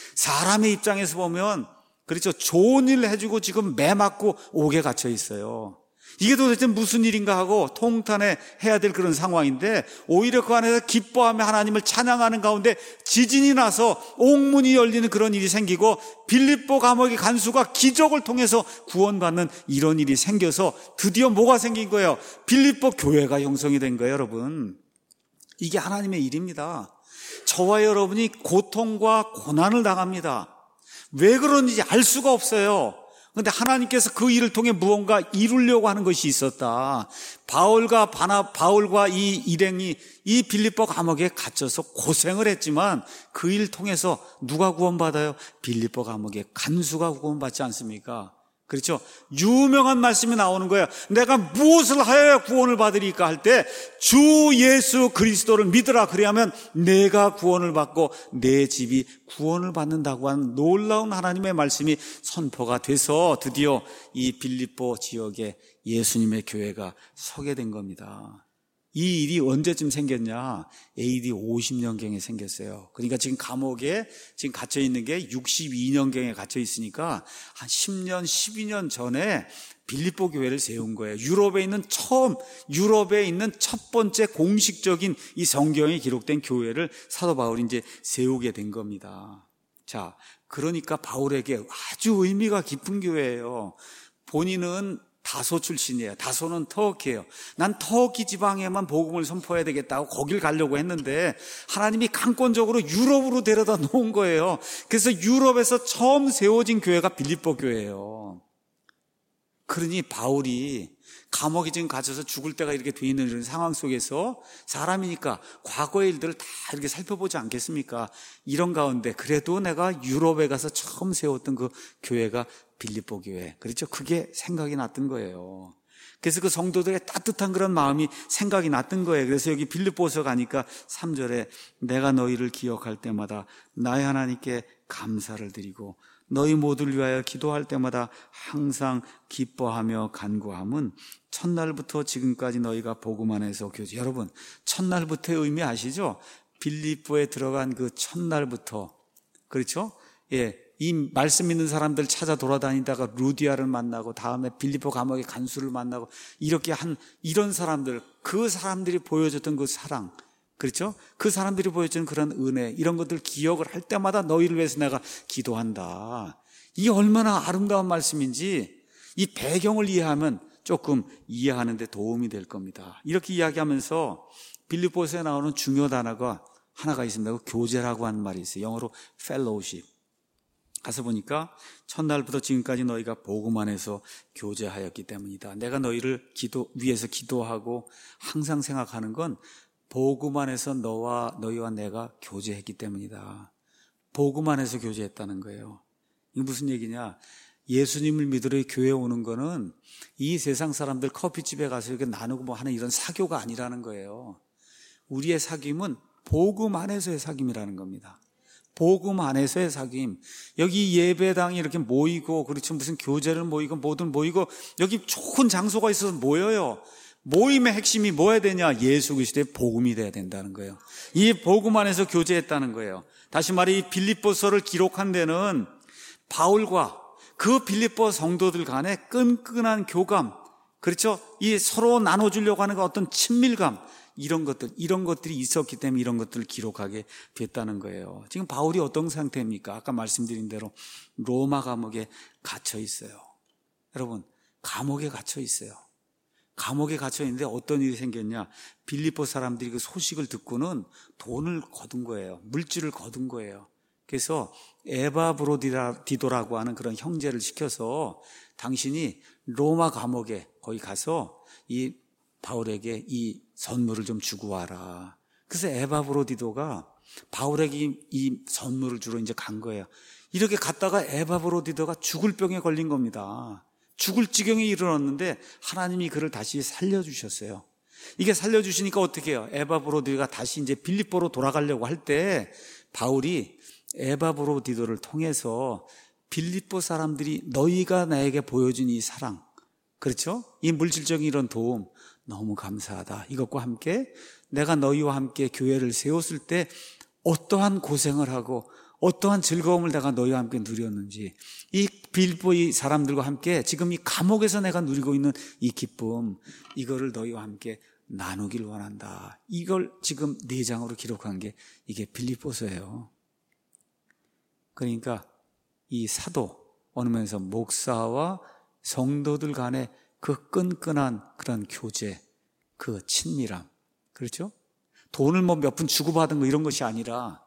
[SPEAKER 1] 사람의 입장에서 보면 그렇죠, 좋은 일을 해주고 지금 매맞고 옥에 갇혀 있어요. 이게 도대체 무슨 일인가 하고 통탄해 해야 될 그런 상황인데, 오히려 그 안에서 기뻐하며 하나님을 찬양하는 가운데 지진이 나서 옥문이 열리는 그런 일이 생기고 빌립보 감옥의 간수가 기적을 통해서 구원받는 이런 일이 생겨서 드디어 뭐가 생긴 거예요? 빌립보 교회가 형성이 된 거예요. 여러분, 이게 하나님의 일입니다. 저와 여러분이 고통과 고난을 당합니다. 왜 그런지 알 수가 없어요. 그런데 하나님께서 그 일을 통해 무언가 이루려고 하는 것이 있었다. 바울과 이 일행이 이 빌립보 감옥에 갇혀서 고생을 했지만 그 일을 통해서 누가 구원받아요? 빌립보 감옥의 간수가 구원받지 않습니까? 그렇죠? 유명한 말씀이 나오는 거예요. 내가 무엇을 하여야 구원을 받으리까 할 때 주 예수 그리스도를 믿으라, 그래야면 내가 구원을 받고 내 집이 구원을 받는다고 하는 놀라운 하나님의 말씀이 선포가 돼서 드디어 이 빌립보 지역에 예수님의 교회가 서게 된 겁니다. 이 일이 언제쯤 생겼냐? AD 50년경에 생겼어요. 그러니까 지금 감옥에 지금 갇혀 있는 게 62년경에 갇혀 있으니까 한 10년, 12년 전에 빌립보 교회를 세운 거예요. 유럽에 있는 첫 번째 공식적인 이 성경에 기록된 교회를 사도 바울이 이제 세우게 된 겁니다. 자, 그러니까 바울에게 아주 의미가 깊은 교회예요. 본인은 다소 출신이에요. 다소는 터키예요. 난 터키 지방에만 복음을 선포해야 되겠다고 거길 가려고 했는데 하나님이 강권적으로 유럽으로 데려다 놓은 거예요. 그래서 유럽에서 처음 세워진 교회가 빌립보 교회예요. 그러니 바울이 감옥에 지금 갇혀서 죽을 때가 이렇게 돼 있는 이런 상황 속에서 사람이니까 과거의 일들을 다 이렇게 살펴보지 않겠습니까? 이런 가운데 그래도 내가 유럽에 가서 처음 세웠던 그 교회가 빌립보 교회, 그렇죠? 그게 생각이 났던 거예요. 그래서 그 성도들의 따뜻한 그런 마음이 생각이 났던 거예요. 그래서 여기 빌립보서 가니까 3절에 내가 너희를 기억할 때마다 나의 하나님께 감사를 드리고 너희 모두를 위하여 기도할 때마다 항상 기뻐하며 간구함은 첫날부터 지금까지 너희가 복음 안에서 교제. 여러분, 첫날부터의 의미 아시죠? 빌립보에 들어간 그 첫날부터, 그렇죠? 예, 이 말씀 있는 사람들 찾아 돌아다니다가 루디아를 만나고 다음에 빌립보 감옥의 간수를 만나고 이렇게 한 이런 사람들, 그 사람들이 보여줬던 그 사랑, 그렇죠? 그 사람들이 보여주는 그런 은혜, 이런 것들 기억을 할 때마다 너희를 위해서 내가 기도한다. 이게 얼마나 아름다운 말씀인지 이 배경을 이해하면 조금 이해하는 데 도움이 될 겁니다. 이렇게 이야기하면서 빌립보서에 나오는 중요 단어가 하나가 있습니다. 교제라고 하는 말이 있어요. 영어로 fellowship. 가서 보니까 첫날부터 지금까지 너희가 복음 안에서 교제하였기 때문이다. 내가 너희를 위해서 기도하고 항상 생각하는 건 복음 안에서 너희와 내가 교제했기 때문이다. 복음 안에서 교제했다는 거예요. 이게 무슨 얘기냐? 예수님을 믿으러 교회에 오는 거는 이 세상 사람들 커피집에 가서 이렇게 나누고 뭐 하는 이런 사교가 아니라는 거예요. 우리의 사귐은 복음 안에서의 사귐이라는 겁니다. 복음 안에서의 사귐. 여기 예배당이 이렇게 모이고, 그렇죠, 무슨 교제를 모이고 뭐든 모이고, 여기 좋은 장소가 있어서 모여요. 모임의 핵심이 뭐야 되냐? 예수 그리스도의 복음이 돼야 된다는 거예요. 이 복음 안에서 교제했다는 거예요. 다시 말해 이 빌립보서를 기록한 데는 바울과 그 빌립보 성도들 간의 끈끈한 교감, 그렇죠? 이 서로 나눠주려고 하는 어떤 친밀감, 이런 것들이 있었기 때문에 이런 것들을 기록하게 됐다는 거예요. 지금 바울이 어떤 상태입니까? 아까 말씀드린 대로 로마 감옥에 갇혀 있어요. 여러분, 감옥에 갇혀 있어요. 감옥에 갇혀 있는데 어떤 일이 생겼냐? 빌립보 사람들이 그 소식을 듣고는 돈을 거둔 거예요. 물질을 거둔 거예요. 그래서 에바브로디도라고 하는 그런 형제를 시켜서 당신이 로마 감옥에 거기 가서 이 바울에게 이 선물을 좀 주고 와라. 그래서 에바브로디도가 바울에게 이 선물을 주러 이제 간 거예요. 이렇게 갔다가 에바브로디도가 죽을 병에 걸린 겁니다. 죽을 지경에 이르렀는데 하나님이 그를 다시 살려주셨어요. 이게 살려주시니까 어떻게 해요? 에바브로디도가 다시 이제 빌립보로 돌아가려고 할 때 바울이 에바브로디도를 통해서 빌립보 사람들이 너희가 나에게 보여준 이 사랑, 그렇죠? 이 물질적인 이런 도움 너무 감사하다. 이것과 함께 내가 너희와 함께 교회를 세웠을 때 어떠한 고생을 하고 어떠한 즐거움을 내가 너희와 함께 누렸는지, 이 빌립보의 사람들과 함께 지금 이 감옥에서 내가 누리고 있는 이 기쁨, 이거를 너희와 함께 나누길 원한다. 이걸 지금 4장으로 기록한 게 이게 빌립보서예요. 그러니까 이 사도, 어느 면에서 목사와 성도들 간의 그 끈끈한 그런 교제, 그 친밀함, 그렇죠? 돈을 뭐 몇 푼 주고받은 거 이런 것이 아니라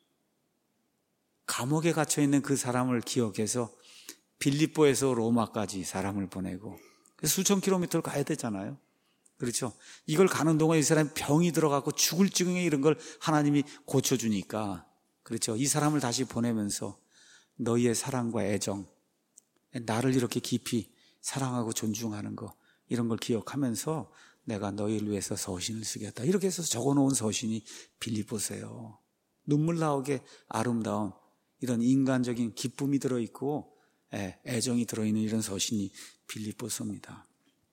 [SPEAKER 1] 감옥에 갇혀있는 그 사람을 기억해서 빌립보에서 로마까지 사람을 보내고 수천 킬로미터를 가야 되잖아요. 그렇죠? 이걸 가는 동안 이 사람이 병이 들어가고 죽을 지경에 이런 걸 하나님이 고쳐주니까, 그렇죠? 이 사람을 다시 보내면서 너희의 사랑과 애정, 나를 이렇게 깊이 사랑하고 존중하는 거, 이런 걸 기억하면서 내가 너희를 위해서 서신을 쓰겠다. 이렇게 해서 적어놓은 서신이 빌립보서예요. 눈물 나오게 아름다운 이런 인간적인 기쁨이 들어있고 애정이 들어있는 이런 서신이 빌립보서입니다.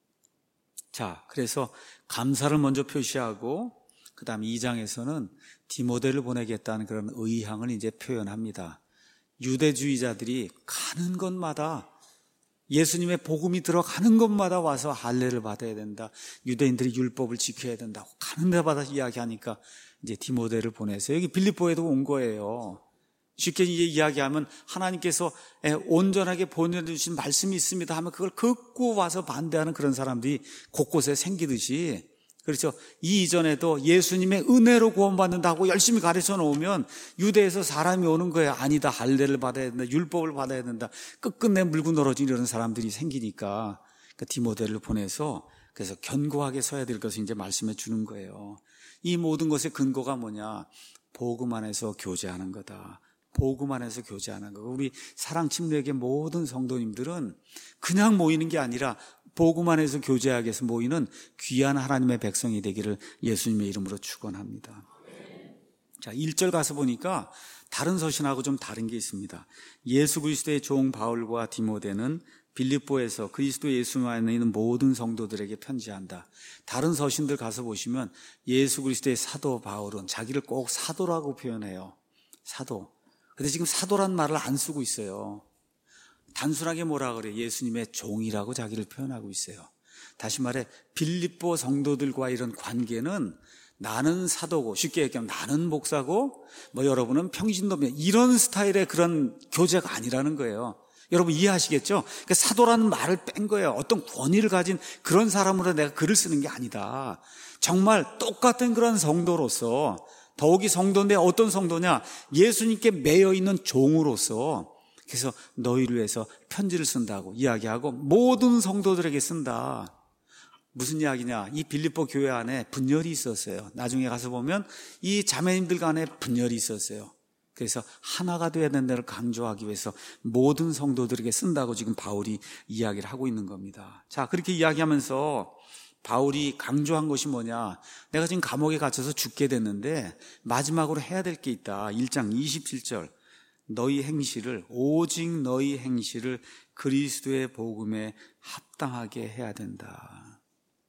[SPEAKER 1] 자, 그래서 감사를 먼저 표시하고 그 다음 2장에서는 디모데를 보내겠다는 그런 의향을 이제 표현합니다. 유대주의자들이 가는 곳마다, 예수님의 복음이 들어가는 곳마다 와서 할례를 받아야 된다. 유대인들이 율법을 지켜야 된다고 가는 데마다 이야기하니까 이제 디모데를 보내서 여기 빌립보에도 온 거예요. 쉽게 이제 이야기하면 하나님께서 온전하게 보내주신 말씀이 있습니다 하면 그걸 긋고 와서 반대하는 그런 사람들이 곳곳에 생기듯이, 그렇죠? 이 이전에도 예수님의 은혜로 구원받는다고 열심히 가르쳐 놓으면 유대에서 사람이 오는 거예요. 아니다, 할례를 받아야 된다, 율법을 받아야 된다, 끝끝내 물고 늘어진 이런 사람들이 생기니까 디모데를 보내서 그래서 견고하게 서야 될 것을 이제 말씀해 주는 거예요. 이 모든 것의 근거가 뭐냐? 복음 안에서 교제하는 거다. 복음 안에서 교제하는 거. 우리 사랑 침례교회 모든 성도님들은 그냥 모이는 게 아니라 복음 안에서 교제하기 위해서 모이는 귀한 하나님의 백성이 되기를 예수님의 이름으로 축원합니다. 자, 1절 가서 보니까 다른 서신하고 좀 다른 게 있습니다. 예수 그리스도의 종 바울과 디모데는 빌립보에서 그리스도 예수 안에 있는 모든 성도들에게 편지한다. 다른 서신들 가서 보시면 예수 그리스도의 사도 바울은 자기를 꼭 사도라고 표현해요. 사도. 근데 지금 사도란 말을 안 쓰고 있어요. 단순하게 뭐라 그래요? 예수님의 종이라고 자기를 표현하고 있어요. 다시 말해 빌립보 성도들과 이런 관계는 나는 사도고, 쉽게 얘기하면 나는 목사고 뭐 여러분은 평신도면, 이런 스타일의 그런 교제가 아니라는 거예요. 여러분 이해하시겠죠? 그러니까 사도라는 말을 뺀 거예요. 어떤 권위를 가진 그런 사람으로 내가 글을 쓰는 게 아니다. 정말 똑같은 그런 성도로서, 더욱이 성도인데 어떤 성도냐? 예수님께 매여 있는 종으로서, 그래서 너희를 위해서 편지를 쓴다고 이야기하고 모든 성도들에게 쓴다. 무슨 이야기냐? 이 빌립보 교회 안에 분열이 있었어요. 나중에 가서 보면 이 자매님들 간에 분열이 있었어요. 그래서 하나가 되어야 된다를 강조하기 위해서 모든 성도들에게 쓴다고 지금 바울이 이야기를 하고 있는 겁니다. 자, 그렇게 이야기하면서 바울이 강조한 것이 뭐냐? 내가 지금 감옥에 갇혀서 죽게 됐는데 마지막으로 해야 될 게 있다. 1장 27절. 너희 행실을, 오직 너희 행실을 그리스도의 복음에 합당하게 해야 된다.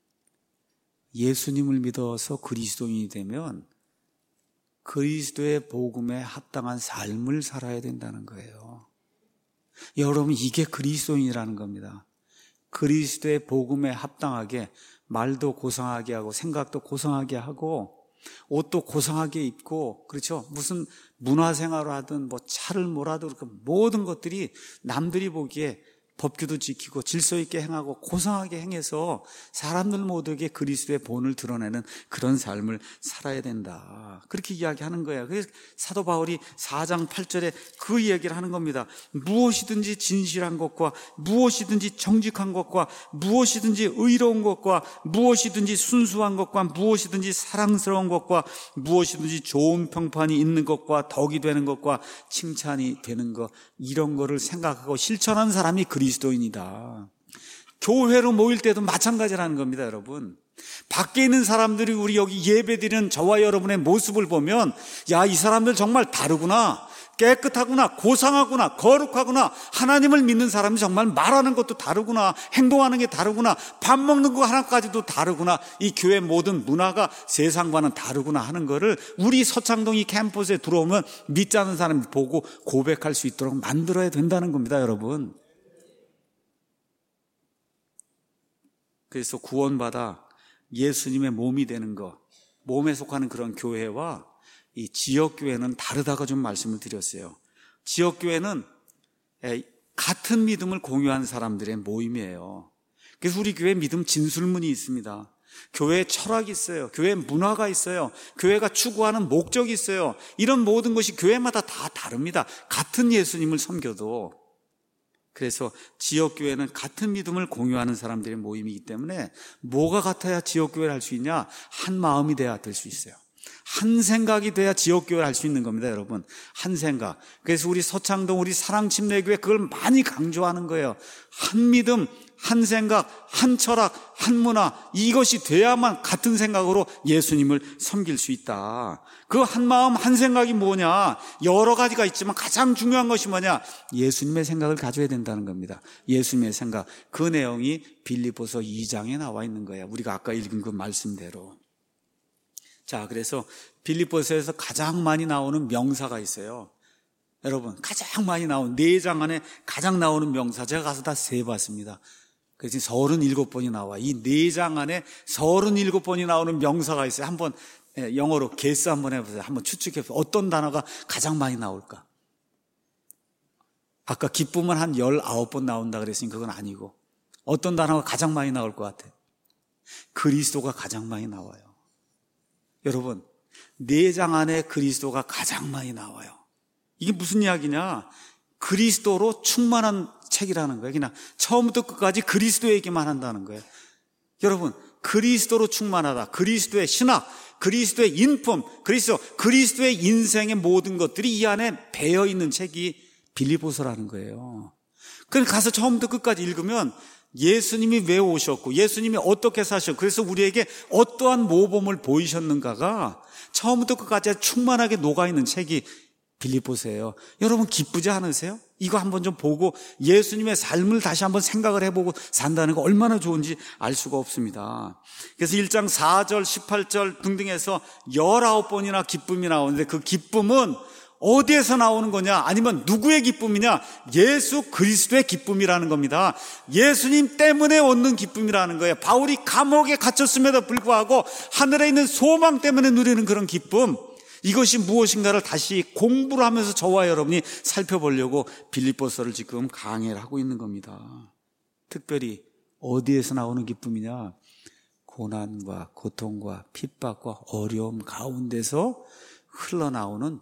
[SPEAKER 1] 예수님을 믿어서 그리스도인이 되면 그리스도의 복음에 합당한 삶을 살아야 된다는 거예요. 여러분, 이게 그리스도인이라는 겁니다. 그리스도의 복음에 합당하게 말도 고상하게 하고 생각도 고상하게 하고 옷도 고상하게 입고, 그렇죠? 무슨 문화생활을 하든 뭐 차를 몰아도 그렇고 모든 것들이 남들이 보기에 법규도 지키고 질서 있게 행하고 고상하게 행해서 사람들 모두에게 그리스도의 본을 드러내는 그런 삶을 살아야 된다. 그렇게 이야기하는 거예요. 그래서 사도 바울이 4장 8절에 그 이야기를 하는 겁니다. 무엇이든지 진실한 것과 무엇이든지 정직한 것과 무엇이든지 의로운 것과 무엇이든지 순수한 것과 무엇이든지 사랑스러운 것과 무엇이든지 좋은 평판이 있는 것과 덕이 되는 것과 칭찬이 되는 것, 이런 거를 생각하고 실천하는 사람이 그리스도인이다. 교회로 모일 때도 마찬가지라는 겁니다, 여러분. 밖에 있는 사람들이 우리 여기 예배드리는 저와 여러분의 모습을 보면, 야, 이 사람들 정말 다르구나, 깨끗하구나, 고상하구나, 거룩하구나, 하나님을 믿는 사람이 정말 말하는 것도 다르구나, 행동하는 게 다르구나, 밥 먹는 거 하나까지도 다르구나, 이 교회 모든 문화가 세상과는 다르구나 하는 거를 우리 서창동 이 캠퍼스에 들어오면 믿지 않는 사람이 보고 고백할 수 있도록 만들어야 된다는 겁니다, 여러분. 그래서 구원받아 예수님의 몸이 되는 것, 몸에 속하는 그런 교회와 이 지역교회는 다르다고 좀 말씀을 드렸어요. 지역교회는 같은 믿음을 공유한 사람들의 모임이에요. 그래서 우리 교회 믿음 진술문이 있습니다. 교회에 철학이 있어요. 교회 문화가 있어요. 교회가 추구하는 목적이 있어요. 이런 모든 것이 교회마다 다 다릅니다. 같은 예수님을 섬겨도. 그래서 지역교회는 같은 믿음을 공유하는 사람들의 모임이기 때문에 뭐가 같아야 지역교회를 할 수 있냐? 한 마음이 돼야 될 수 있어요. 한 생각이 돼야 지역교회를 할 수 있는 겁니다, 여러분. 한 생각. 그래서 우리 서창동, 우리 사랑침례교회 그걸 많이 강조하는 거예요. 한 믿음, 한 생각, 한 철학, 한 문화, 이것이 돼야만 같은 생각으로 예수님을 섬길 수 있다. 그 한 마음, 한 생각이 뭐냐? 여러 가지가 있지만 가장 중요한 것이 뭐냐? 예수님의 생각을 가져야 된다는 겁니다. 예수님의 생각. 그 내용이 빌립보서 2장에 나와 있는 거예요. 우리가 아까 읽은 그 말씀대로. 자, 그래서 빌립보서에서 가장 많이 나오는 명사가 있어요. 여러분, 가장 많이 나오는 4장 안에 가장 나오는 명사, 제가 가서 다 세봤습니다. 그래서 37번이 나와. 이 4장 안에 37번이 나오는 명사가 있어요. 한번 영어로 게스 한번 해보세요. 한번 추측해보세요. 어떤 단어가 가장 많이 나올까? 아까 기쁨은 한 19번 나온다 그랬으니까 그건 아니고, 어떤 단어가 가장 많이 나올 것 같아요? 그리스도가 가장 많이 나와요. 여러분, 4장 안에 그리스도가 가장 많이 나와요. 이게 무슨 이야기냐? 그리스도로 충만한 책이라는 거예요. 그냥 처음부터 끝까지 그리스도 얘기만 한다는 거예요. 여러분, 그리스도로 충만하다. 그리스도의 신학, 그리스도의 인품, 그리스도의 인생의 모든 것들이 이 안에 배어 있는 책이 빌립보서라는 거예요. 그래서 가서 처음부터 끝까지 읽으면 예수님이 왜 오셨고 예수님이 어떻게 사셨고 그래서 우리에게 어떠한 모범을 보이셨는가가 처음부터 끝까지 충만하게 녹아있는 책이 빌립보서예요. 여러분, 기쁘지 않으세요? 이거 한번 좀 보고 예수님의 삶을 다시 한번 생각을 해보고 산다는 거 얼마나 좋은지 알 수가 없습니다. 그래서 1장 4절 18절 등등해서 19번이나 기쁨이 나오는데, 그 기쁨은 어디에서 나오는 거냐? 아니면 누구의 기쁨이냐? 예수 그리스도의 기쁨이라는 겁니다. 예수님 때문에 얻는 기쁨이라는 거예요. 바울이 감옥에 갇혔음에도 불구하고 하늘에 있는 소망 때문에 누리는 그런 기쁨, 이것이 무엇인가를 다시 공부를 하면서 저와 여러분이 살펴보려고 빌립보서를 지금 강해를 하고 있는 겁니다. 특별히 어디에서 나오는 기쁨이냐? 고난과 고통과 핍박과 어려움 가운데서 흘러나오는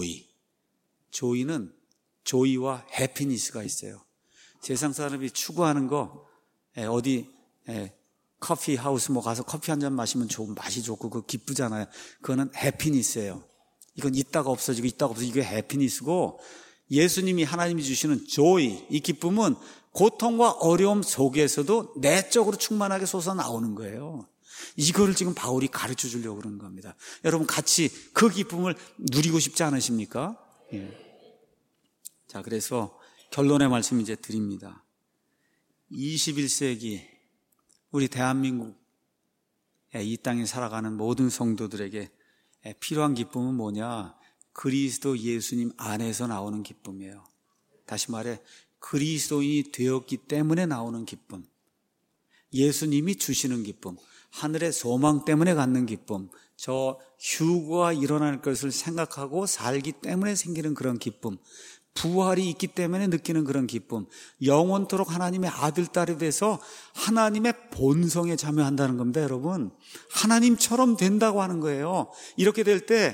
[SPEAKER 1] 조이와 해피니스가 있어요. 세상 사람이 추구하는 거, 어디 커피 하우스 가서 커피 한 잔 마시면 좋은, 맛이 좋고 그 기쁘잖아요. 그거는 해피니스예요. 이건 있다가 없어지고 있다가 없어지고, 이게 해피니스고, 예수님이 하나님이 주시는 조이, 이 기쁨은 고통과 어려움 속에서도 내적으로 충만하게 솟아나오는 거예요. 이거를 지금 바울이 가르쳐 주려고 그러는 겁니다. 여러분 같이 그 기쁨을 누리고 싶지 않으십니까? 예. 자, 그래서 결론의 말씀 이제 드립니다. 21세기 우리 대한민국 이 땅에 살아가는 모든 성도들에게 필요한 기쁨은 뭐냐? 그리스도 예수님 안에서 나오는 기쁨이에요. 다시 말해 그리스도인이 되었기 때문에 나오는 기쁨, 예수님이 주시는 기쁨, 하늘의 소망 때문에 갖는 기쁨, 저 휴거가 일어날 것을 생각하고 살기 때문에 생기는 그런 기쁨, 부활이 있기 때문에 느끼는 그런 기쁨, 영원토록 하나님의 아들, 딸이 돼서 하나님의 본성에 참여한다는 겁니다. 여러분, 하나님처럼 된다고 하는 거예요. 이렇게 될 때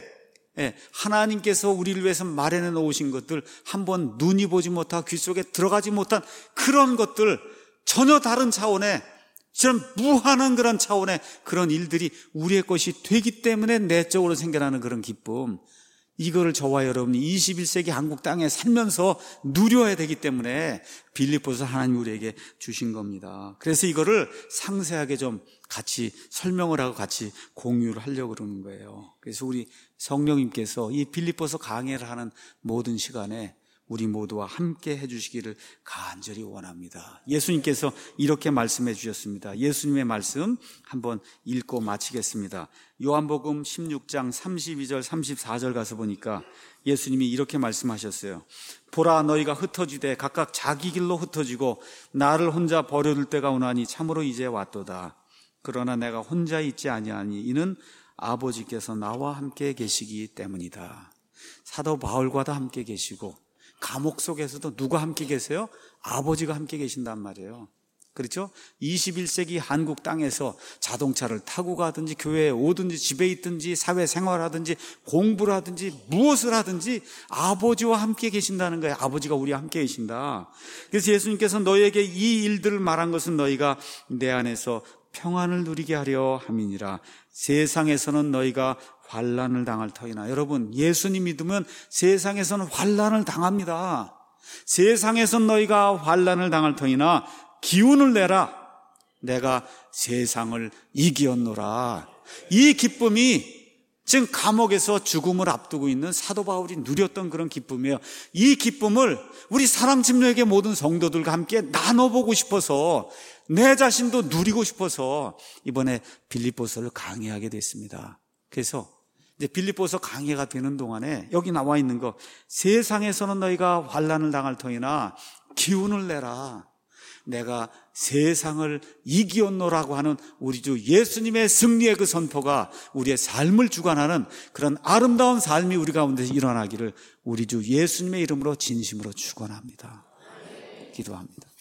[SPEAKER 1] 하나님께서 우리를 위해서 마련해 놓으신 것들, 한번 눈이 보지 못하고 귀 속에 들어가지 못한 그런 것들, 전혀 다른 차원의, 저는 무한한 그런 차원의 그런 일들이 우리의 것이 되기 때문에 내적으로 생겨나는 그런 기쁨, 이거를 저와 여러분이 21세기 한국 땅에 살면서 누려야 되기 때문에 빌립보서 하나님 우리에게 주신 겁니다. 그래서 이거를 상세하게 좀 같이 설명을 하고 같이 공유를 하려고 그러는 거예요. 그래서 우리 성령님께서 이 빌립보서 강해를 하는 모든 시간에 우리 모두와 함께 해주시기를 간절히 원합니다. 예수님께서 이렇게 말씀해 주셨습니다. 예수님의 말씀 한번 읽고 마치겠습니다. 요한복음 16장 32절 34절 가서 보니까 예수님이 이렇게 말씀하셨어요. 보라, 너희가 흩어지되 각각 자기 길로 흩어지고 나를 혼자 버려둘 때가 오나니 참으로 이제 왔도다. 그러나 내가 혼자 있지 아니하니 이는 아버지께서 나와 함께 계시기 때문이다. 사도 바울과도 함께 계시고 감옥 속에서도 누가 함께 계세요? 아버지가 함께 계신단 말이에요. 그렇죠? 21세기 한국 땅에서 자동차를 타고 가든지 교회에 오든지 집에 있든지 사회생활하든지 공부를 하든지 무엇을 하든지 아버지와 함께 계신다는 거예요. 아버지가 우리와 함께 계신다. 그래서 예수님께서 너희에게 이 일들을 말한 것은 너희가 내 안에서 평안을 누리게 하려 함이니라. 세상에서는 너희가 환난을 당할 터이나. 여러분, 예수님 믿으면 세상에서는 환난을 당합니다. 세상에서는 너희가 환난을 당할 터이나 기운을 내라. 내가 세상을 이기었노라. 이 기쁨이 지금 감옥에서 죽음을 앞두고 있는 사도 바울이 누렸던 그런 기쁨이에요. 이 기쁨을 우리 사람 침례에게 모든 성도들과 함께 나눠보고 싶어서, 내 자신도 누리고 싶어서 이번에 빌립보서를 강의하게 됐습니다. 그래서 이제 빌립보서 강의가 되는 동안에 여기 나와 있는 거, 세상에서는 너희가 환난을 당할 터이나 기운을 내라. 내가 세상을 이기었노라고 하는 우리 주 예수님의 승리의 그 선포가 우리의 삶을 주관하는 그런 아름다운 삶이 우리 가운데 일어나기를 우리 주 예수님의 이름으로 진심으로 축원합니다. 기도합니다.